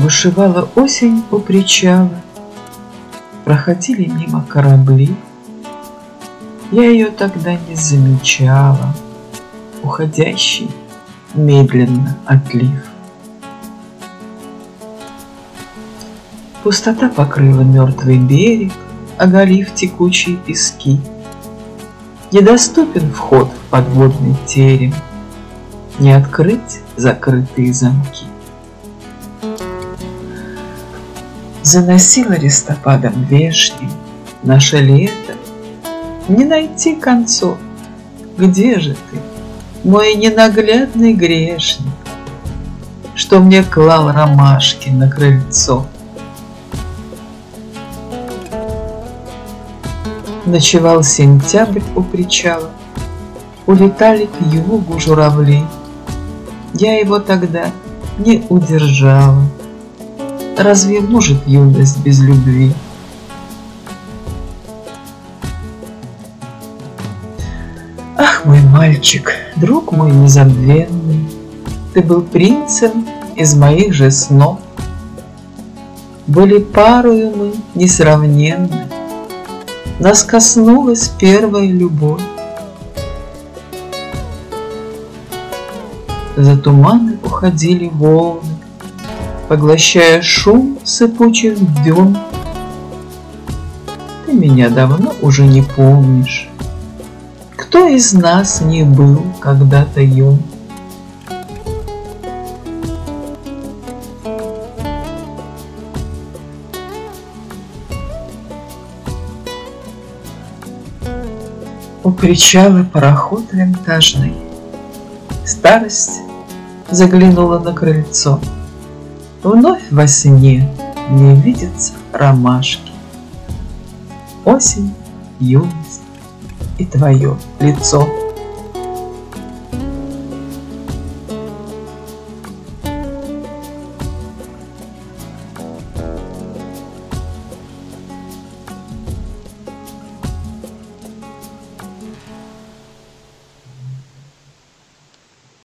Бушевала осень у причала, проходили мимо корабли. Я ее тогда не замечала, уходящий медленно отлив. Пустота покрыла мертвый берег, оголив текучие пески. Недоступен вход в подводный терем, не открыть закрытые замки. Заносило листопадом вешним наше лето, не найти концов. Где же ты, мой ненаглядный грешник, что мне клал ромашки на крыльцо? Ночевал сентябрь у причала, улетали к югу журавли. Я его тогда не удержала. Разве может юность без любви? Ах, мой мальчик, друг мой незабвенный, ты был принцем из моих же снов. Были парою мы несравненны, нас коснулась первая любовь. За туманы уходили волны, поглощая шум сыпучих дюн. Ты меня давно уже не помнишь. Кто из нас не был когда-то юн? У причала пароход винтажный. Старость заглянула на крыльцо. Вновь во сне мне видятся ромашки. Осень, юность и твое лицо.